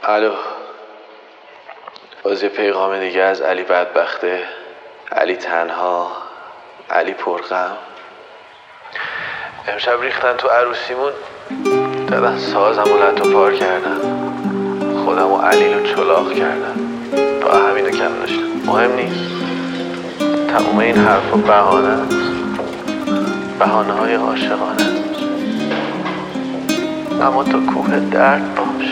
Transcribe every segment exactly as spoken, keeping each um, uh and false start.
الو، باز یه پیغام دیگه از علی بدبخته. علی تنها، علی پرغم. امشب ریختن تو عروسیمون، دادن سازم و لط و پار کردن، خودم و علی رو چلاق کردن. تا همینو کم داشتم. مهم نیست، تموم این حرف و بهانه است، بهانه های عاشقانه. اما تو کوه درد باش،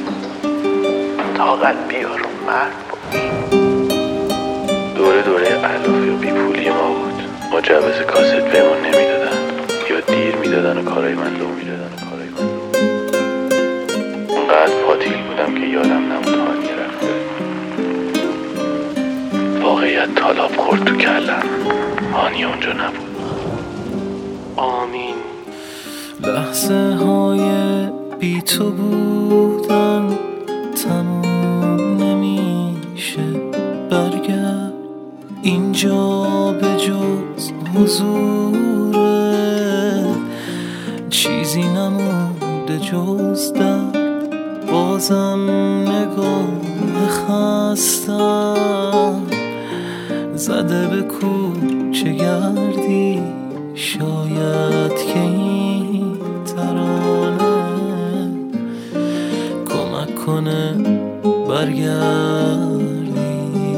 طاقت بیار و مرد باش. دوره دوره علافی و بیپولی ما بود. مجوز کاست بهمون نمیدادن یا دیر میدادن و کارای من لو میدادن و کارای من لو. اونقدر پاتیل بودم که یادم نمود هانی رفته. واقعیت تالاب خورد تو کلم، هانی اونجا نبود. آمین. لحظه های بی تو بودن تموم نمیشه. برگرد اینجا به جز حضورت چیزی نمونده جز درد. بازم نگاه خستم زده به کوچه گردی. شاید که این ترانه کمک کنه برگردی.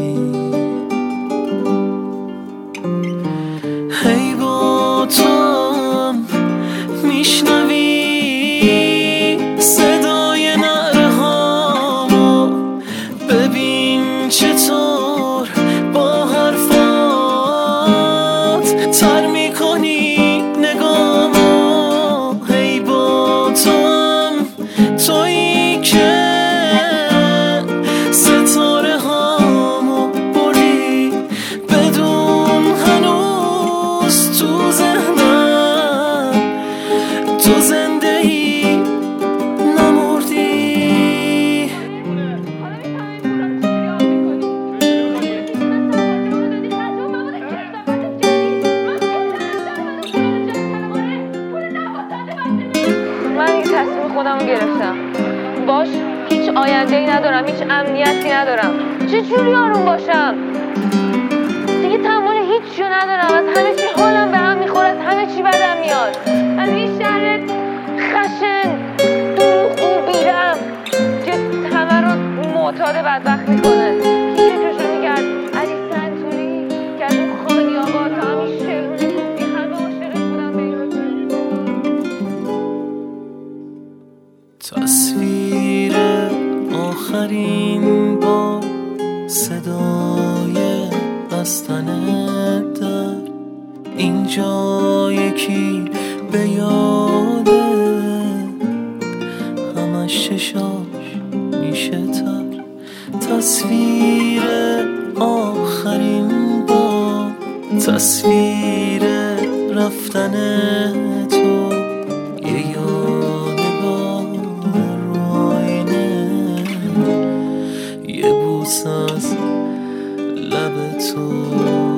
هی با تو هم میشنوی صدای نعره هامو. ببین چطور با حرفات تر میکنی نگامو. هی با تو هم تویی که ستاره هامو بردی بدون هنوز تو ذهنم تو زنده ای نمردی. من یک تصمیم خودم رو گرفتم. باش هیچ آینده‌ای ندارم، هیچ امنیتی ندارم. چه جوری آروم باشم؟ دیگه تمام هیچ چیو ندارم. از همه چی حالم به هم میخوره، از همه چی بدم میاد. از این شهر خشن دروغگو بیرم که همه رو معتاد بدبخت میکنه. کی فکرشو میکرد علی سنتوری که از اون خالی آباد تا همین شهرونی گفتی همه عاشق بودن به این رسولی. تصویر آخرین با صدای بستن در اینجا یکی به یاده همش چشاش میشه تر. تصویر آخرین با تصویر رفتن تو یه یادگار رو آینه. یه بوس از لب تو